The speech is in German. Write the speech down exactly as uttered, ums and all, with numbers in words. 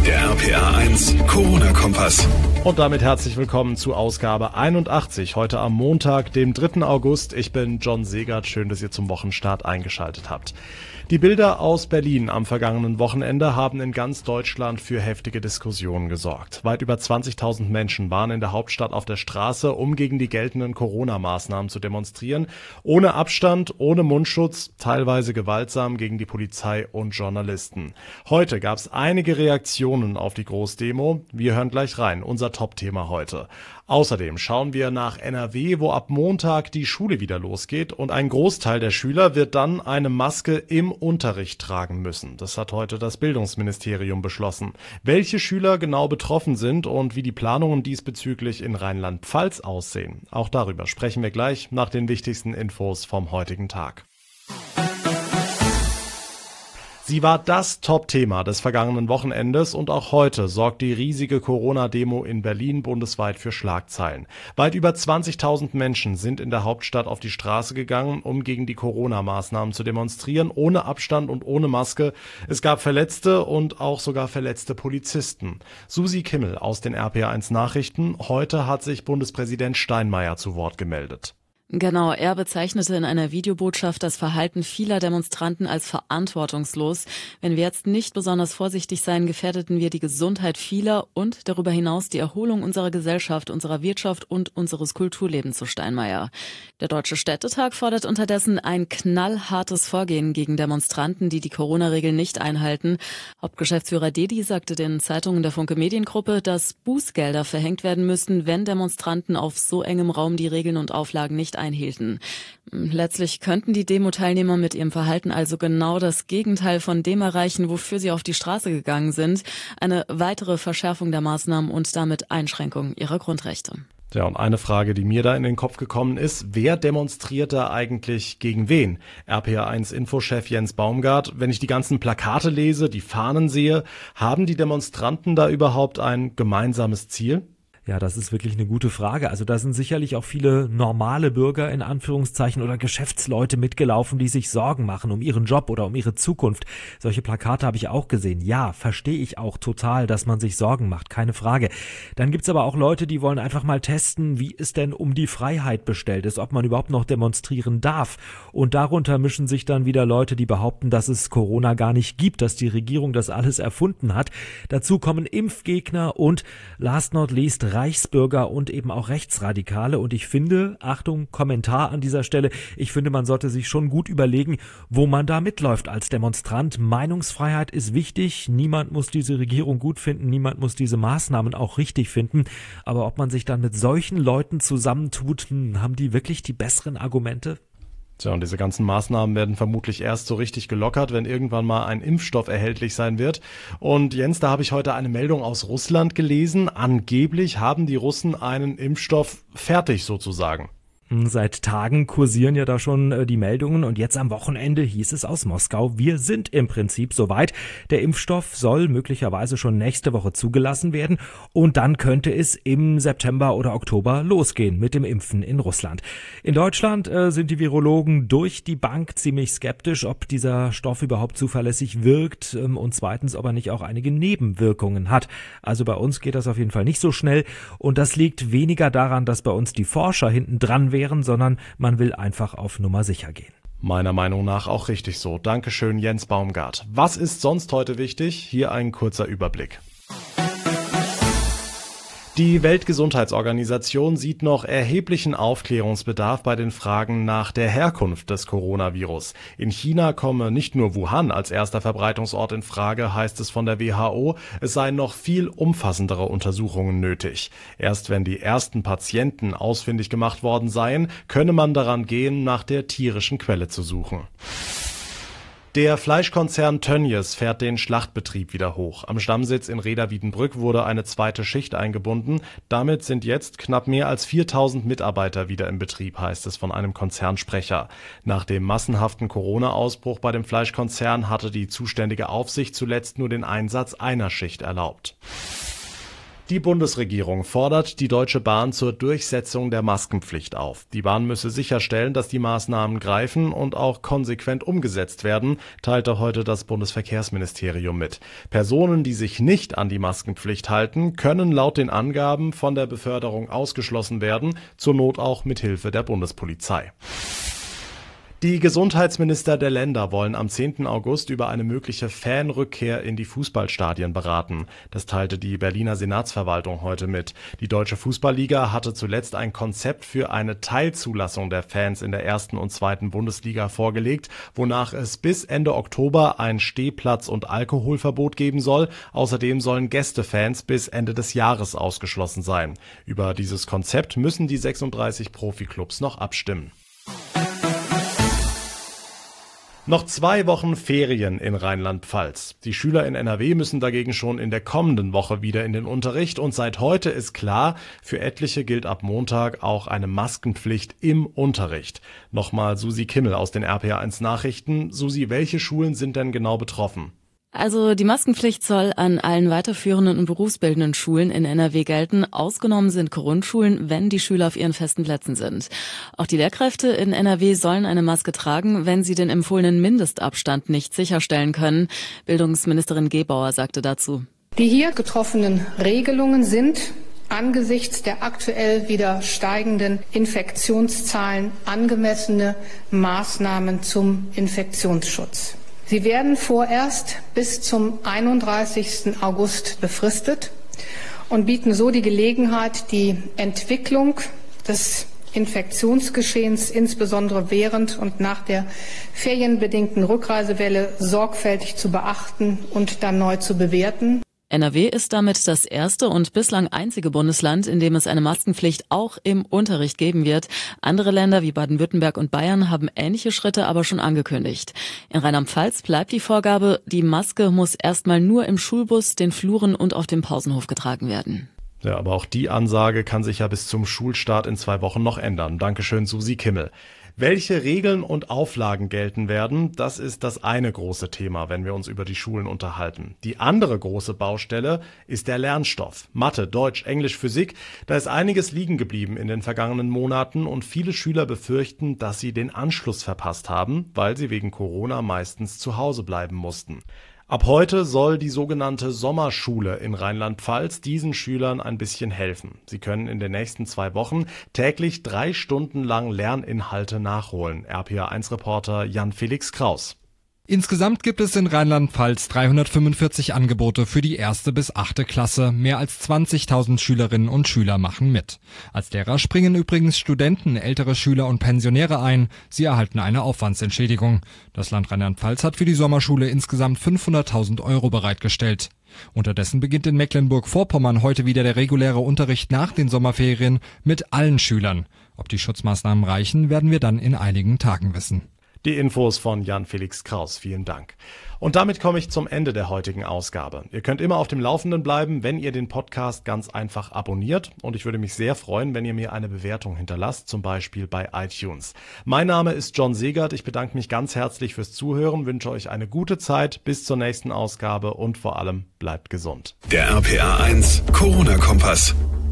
Der R P A eins Corona-Kompass. Und damit herzlich willkommen zu Ausgabe einundachtzig, heute am Montag, dem dritten August. Ich bin John Segert, schön, dass ihr zum Wochenstart eingeschaltet habt. Die Bilder aus Berlin am vergangenen Wochenende haben in ganz Deutschland für heftige Diskussionen gesorgt. Weit über zwanzigtausend Menschen waren in der Hauptstadt auf der Straße, um gegen die geltenden Corona-Maßnahmen zu demonstrieren. Ohne Abstand, ohne Mundschutz, teilweise gewaltsam gegen die Polizei und Journalisten. Heute gab es einige Reaktionen auf die Großdemo. Wir hören gleich rein, unser Top-Thema heute. Außerdem schauen wir nach N R W, wo ab Montag die Schule wieder losgeht und ein Großteil der Schüler wird dann eine Maske im Unterricht tragen müssen. Das hat heute das Bildungsministerium beschlossen. Welche Schüler genau betroffen sind und wie die Planungen diesbezüglich in Rheinland-Pfalz aussehen, auch darüber sprechen wir gleich nach den wichtigsten Infos vom heutigen Tag. Sie war das Top-Thema des vergangenen Wochenendes und auch heute sorgt die riesige Corona-Demo in Berlin bundesweit für Schlagzeilen. Weit über zwanzigtausend Menschen sind in der Hauptstadt auf die Straße gegangen, um gegen die Corona-Maßnahmen zu demonstrieren, ohne Abstand und ohne Maske. Es gab Verletzte und auch sogar verletzte Polizisten. Susi Kimmel aus den R P A eins Nachrichten. Heute hat sich Bundespräsident Steinmeier zu Wort gemeldet. Genau, er bezeichnete in einer Videobotschaft das Verhalten vieler Demonstranten als verantwortungslos. Wenn wir jetzt nicht besonders vorsichtig seien, gefährdeten wir die Gesundheit vieler und darüber hinaus die Erholung unserer Gesellschaft, unserer Wirtschaft und unseres Kulturlebens, so Steinmeier. Der Deutsche Städtetag fordert unterdessen ein knallhartes Vorgehen gegen Demonstranten, die die Corona-Regeln nicht einhalten. Hauptgeschäftsführer Dedi sagte den Zeitungen der Funke Mediengruppe, dass Bußgelder verhängt werden müssten, wenn Demonstranten auf so engem Raum die Regeln und Auflagen nicht einhielten. Letztlich könnten die Demo-Teilnehmer mit ihrem Verhalten also genau das Gegenteil von dem erreichen, wofür sie auf die Straße gegangen sind. Eine weitere Verschärfung der Maßnahmen und damit Einschränkung ihrer Grundrechte. Ja, und eine Frage, die mir da in den Kopf gekommen ist, wer demonstriert da eigentlich gegen wen? R P A eins Infochef Jens Baumgart, wenn ich die ganzen Plakate lese, die Fahnen sehe, haben die Demonstranten da überhaupt ein gemeinsames Ziel? Ja, das ist wirklich eine gute Frage. Also da sind sicherlich auch viele normale Bürger in Anführungszeichen oder Geschäftsleute mitgelaufen, die sich Sorgen machen um ihren Job oder um ihre Zukunft. Solche Plakate habe ich auch gesehen. Ja, verstehe ich auch total, dass man sich Sorgen macht, keine Frage. Dann gibt's aber auch Leute, die wollen einfach mal testen, wie es denn um die Freiheit bestellt ist, ob man überhaupt noch demonstrieren darf. Und darunter mischen sich dann wieder Leute, die behaupten, dass es Corona gar nicht gibt, dass die Regierung das alles erfunden hat. Dazu kommen Impfgegner und last not least Reichsbürger und eben auch Rechtsradikale. Und ich finde, Achtung, Kommentar an dieser Stelle, ich finde, man sollte sich schon gut überlegen, wo man da mitläuft als Demonstrant. Meinungsfreiheit ist wichtig. Niemand muss diese Regierung gut finden. Niemand muss diese Maßnahmen auch richtig finden. Aber ob man sich dann mit solchen Leuten zusammentut, hm, haben die wirklich die besseren Argumente? Tja, und diese ganzen Maßnahmen werden vermutlich erst so richtig gelockert, wenn irgendwann mal ein Impfstoff erhältlich sein wird. Und Jens, da habe ich heute eine Meldung aus Russland gelesen. Angeblich haben die Russen einen Impfstoff fertig sozusagen. Seit Tagen kursieren ja da schon äh, die Meldungen und jetzt am Wochenende hieß es aus Moskau, wir sind im Prinzip soweit. Der Impfstoff soll möglicherweise schon nächste Woche zugelassen werden und dann könnte es im September oder Oktober losgehen mit dem Impfen in Russland. In Deutschland äh, sind die Virologen durch die Bank ziemlich skeptisch, ob dieser Stoff überhaupt zuverlässig wirkt ähm, und zweitens, ob er nicht auch einige Nebenwirkungen hat. Also bei uns geht das auf jeden Fall nicht so schnell und das liegt weniger daran, dass bei uns die Forscher hinten dran wären, sondern man will einfach auf Nummer sicher gehen. Meiner Meinung nach auch richtig so. Dankeschön, Jens Baumgart. Was ist sonst heute wichtig? Hier ein kurzer Überblick. Die Weltgesundheitsorganisation sieht noch erheblichen Aufklärungsbedarf bei den Fragen nach der Herkunft des Coronavirus. In China komme nicht nur Wuhan als erster Verbreitungsort in Frage, heißt es von der W H O. Es seien noch viel umfassendere Untersuchungen nötig. Erst wenn die ersten Patienten ausfindig gemacht worden seien, könne man daran gehen, nach der tierischen Quelle zu suchen. Der Fleischkonzern Tönnies fährt den Schlachtbetrieb wieder hoch. Am Stammsitz in Reda-Wiedenbrück wurde eine zweite Schicht eingebunden. Damit sind jetzt knapp mehr als viertausend Mitarbeiter wieder im Betrieb, heißt es von einem Konzernsprecher. Nach dem massenhaften Corona-Ausbruch bei dem Fleischkonzern hatte die zuständige Aufsicht zuletzt nur den Einsatz einer Schicht erlaubt. Die Bundesregierung fordert die Deutsche Bahn zur Durchsetzung der Maskenpflicht auf. Die Bahn müsse sicherstellen, dass die Maßnahmen greifen und auch konsequent umgesetzt werden, teilte heute das Bundesverkehrsministerium mit. Personen, die sich nicht an die Maskenpflicht halten, können laut den Angaben von der Beförderung ausgeschlossen werden, zur Not auch mit Hilfe der Bundespolizei. Die Gesundheitsminister der Länder wollen am zehnten August über eine mögliche Fanrückkehr in die Fußballstadien beraten. Das teilte die Berliner Senatsverwaltung heute mit. Die Deutsche Fußballliga hatte zuletzt ein Konzept für eine Teilzulassung der Fans in der ersten und zweiten Bundesliga vorgelegt, wonach es bis Ende Oktober ein Stehplatz- und Alkoholverbot geben soll. Außerdem sollen Gästefans bis Ende des Jahres ausgeschlossen sein. Über dieses Konzept müssen die sechsunddreißig Profiklubs noch abstimmen. Noch zwei Wochen Ferien in Rheinland-Pfalz. Die Schüler in N R W müssen dagegen schon in der kommenden Woche wieder in den Unterricht und seit heute ist klar, für etliche gilt ab Montag auch eine Maskenpflicht im Unterricht. Nochmal Susi Kimmel aus den R P A eins Nachrichten. Susi, welche Schulen sind denn genau betroffen? Also die Maskenpflicht soll an allen weiterführenden und berufsbildenden Schulen in N R W gelten. Ausgenommen sind Grundschulen, wenn die Schüler auf ihren festen Plätzen sind. Auch die Lehrkräfte in N R W sollen eine Maske tragen, wenn sie den empfohlenen Mindestabstand nicht sicherstellen können. Bildungsministerin Gebauer sagte dazu: Die hier getroffenen Regelungen sind angesichts der aktuell wieder steigenden Infektionszahlen angemessene Maßnahmen zum Infektionsschutz. Sie werden vorerst bis zum einunddreißigsten August befristet und bieten so die Gelegenheit, die Entwicklung des Infektionsgeschehens insbesondere während und nach der ferienbedingten Rückreisewelle sorgfältig zu beachten und dann neu zu bewerten. N R W ist damit das erste und bislang einzige Bundesland, in dem es eine Maskenpflicht auch im Unterricht geben wird. Andere Länder wie Baden-Württemberg und Bayern haben ähnliche Schritte aber schon angekündigt. In Rheinland-Pfalz bleibt die Vorgabe, die Maske muss erstmal nur im Schulbus, den Fluren und auf dem Pausenhof getragen werden. Ja, aber auch die Ansage kann sich ja bis zum Schulstart in zwei Wochen noch ändern. Dankeschön, Susi Kimmel. Welche Regeln und Auflagen gelten werden, das ist das eine große Thema, wenn wir uns über die Schulen unterhalten. Die andere große Baustelle ist der Lernstoff. Mathe, Deutsch, Englisch, Physik. Da ist einiges liegen geblieben in den vergangenen Monaten und viele Schüler befürchten, dass sie den Anschluss verpasst haben, weil sie wegen Corona meistens zu Hause bleiben mussten. Ab heute soll die sogenannte Sommerschule in Rheinland-Pfalz diesen Schülern ein bisschen helfen. Sie können in den nächsten zwei Wochen täglich drei Stunden lang Lerninhalte nachholen. R P A eins Reporter Jan-Felix Kraus. Insgesamt gibt es in Rheinland-Pfalz dreihundertfünfundvierzig Angebote für die erste bis achte Klasse. Mehr als zwanzigtausend Schülerinnen und Schüler machen mit. Als Lehrer springen übrigens Studenten, ältere Schüler und Pensionäre ein. Sie erhalten eine Aufwandsentschädigung. Das Land Rheinland-Pfalz hat für die Sommerschule insgesamt fünfhunderttausend Euro bereitgestellt. Unterdessen beginnt in Mecklenburg-Vorpommern heute wieder der reguläre Unterricht nach den Sommerferien mit allen Schülern. Ob die Schutzmaßnahmen reichen, werden wir dann in einigen Tagen wissen. Die Infos von Jan-Felix Kraus. Vielen Dank. Und damit komme ich zum Ende der heutigen Ausgabe. Ihr könnt immer auf dem Laufenden bleiben, wenn ihr den Podcast ganz einfach abonniert. Und ich würde mich sehr freuen, wenn ihr mir eine Bewertung hinterlasst, zum Beispiel bei iTunes. Mein Name ist John Segert. Ich bedanke mich ganz herzlich fürs Zuhören, wünsche euch eine gute Zeit bis zur nächsten Ausgabe und vor allem bleibt gesund. Der R P A eins Corona-Kompass.